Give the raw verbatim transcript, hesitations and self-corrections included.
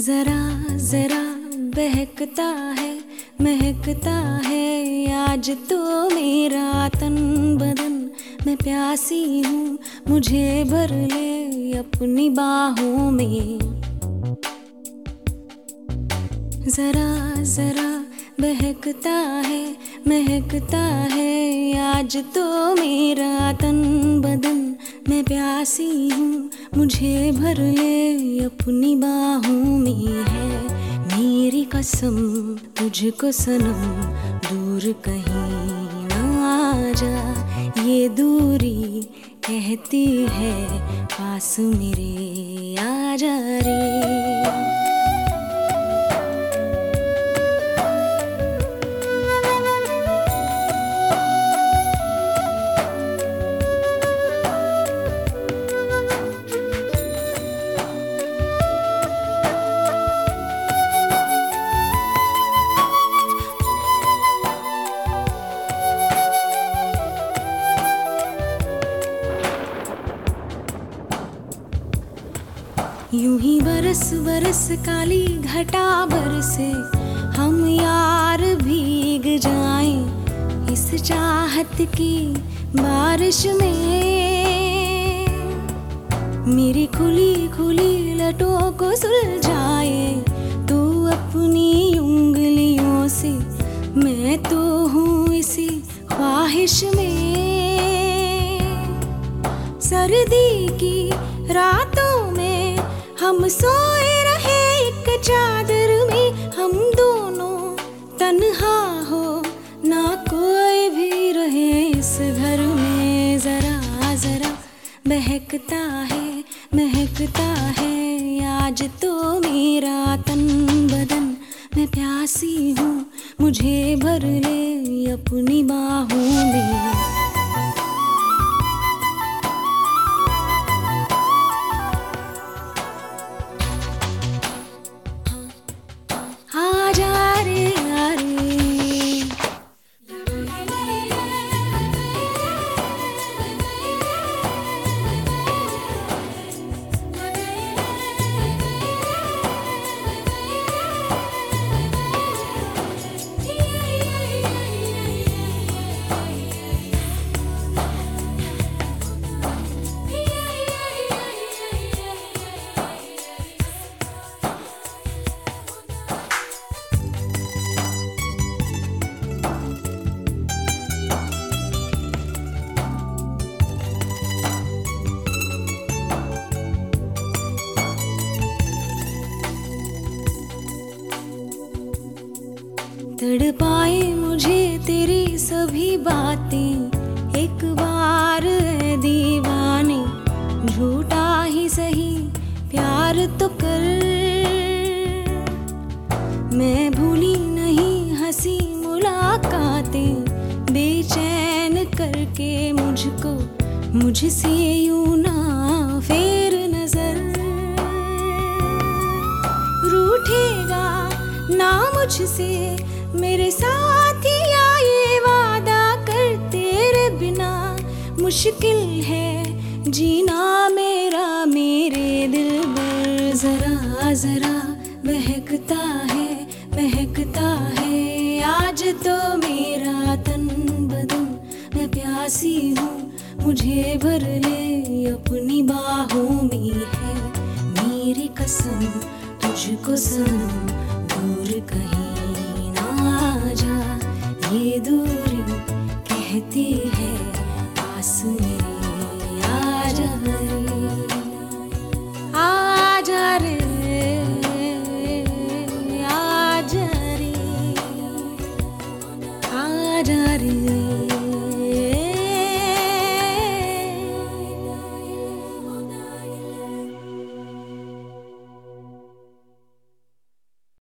जरा जरा बहकता है महकता है आज तो मेरा तन बदन। मैं प्यासी हूँ मुझे भर ले अपनी बाहों में। जरा जरा बहकता है महकता है आज तो मेरा तन बदन। मैं प्यासी हूँ मुझे भर ले अपनी बाहों में। है मेरी कसम तुझको सनम दूर कहीं ना जा। ये दूरी कहती है पास मेरे आ जा रे। यूं ही बरस बरस काली घटा बरसे हम यार भीग जाएं इस चाहत की बारिश में। मेरी खुली खुली लटों को सुलझाए तू अपनी उंगलियों से। मैं तो हूँ इसी ख्वाहिश में। सर्दी की रातों में हम सोए रहे एक चादर में। हम दोनों तन्हा हो ना कोई भी रहे इस घर में। जरा जरा बहकता है महकता है आज तो मेरा तन बदन। मैं प्यासी हूँ मुझे भर ले अपनी बाहों में। तड़पाए मुझे तेरी सभी बातें एक बार है दीवाने। झूठा ही सही प्यार तो कर। मैं भूली नहीं हंसी मुलाकातें बेचैन करके मुझको मुझसे यूं ना फेर नजर। रूठेगा ना मुझसे मेरे साथिया ये वादा कर। तेरे बिना मुश्किल है जीना मेरा मेरे दिल पर। जरा जरा बहकता है महकता है आज तो मेरा तन बदन। मैं प्यासी हूँ मुझे भर ले अपनी बाहों में। है मेरी कसम तुझको सनम